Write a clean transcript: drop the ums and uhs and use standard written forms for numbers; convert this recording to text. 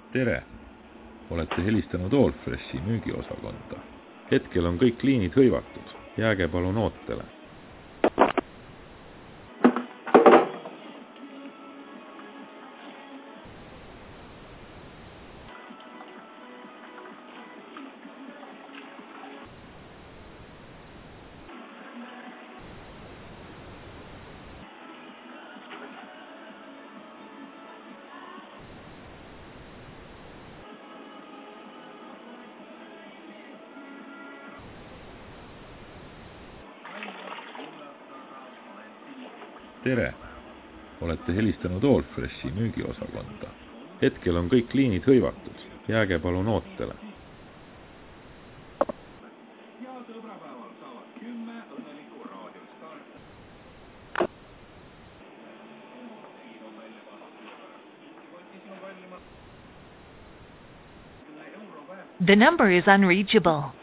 tere! Olete helistanud Allfreshi müügiosakonda. Hetkel on kõik liinid hõivatud. Jääge palun ootele. Tere! Olete helistanud Allfreshi müügiosakonda. Hetkel on kõik liinid hõivatud. Jääge palun ootele. The number is unreachable.